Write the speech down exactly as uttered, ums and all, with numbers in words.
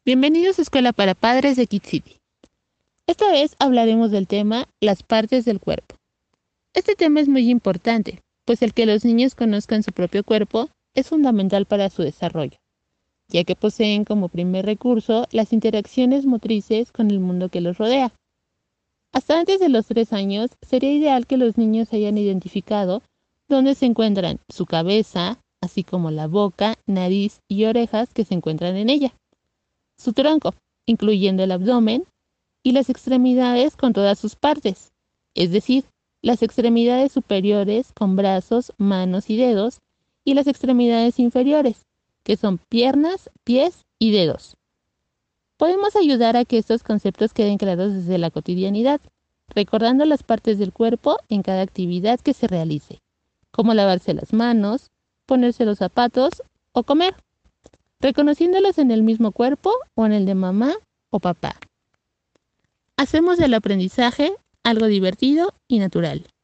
Bienvenidos a Escuela para Padres de Kid City. Esta vez hablaremos del tema las partes del cuerpo. Este tema es muy importante, pues el que los niños conozcan su propio cuerpo es fundamental para su desarrollo, ya que poseen como primer recurso las interacciones motrices con el mundo que los rodea. Hasta antes de los tres años, sería ideal que los niños hayan identificado dónde se encuentran su cabeza, así como la boca, nariz y orejas que se encuentran en ella, su tronco, incluyendo el abdomen, y las extremidades con todas sus partes, es decir, las extremidades superiores con brazos, manos y dedos, y las extremidades inferiores, que son piernas, pies y dedos. Podemos ayudar a que estos conceptos queden claros desde la cotidianidad, recordando las partes del cuerpo en cada actividad que se realice, como lavarse las manos, ponerse los zapatos o comer, reconociéndolas en el mismo cuerpo o en el de mamá o papá. Hacemos del aprendizaje algo divertido y natural.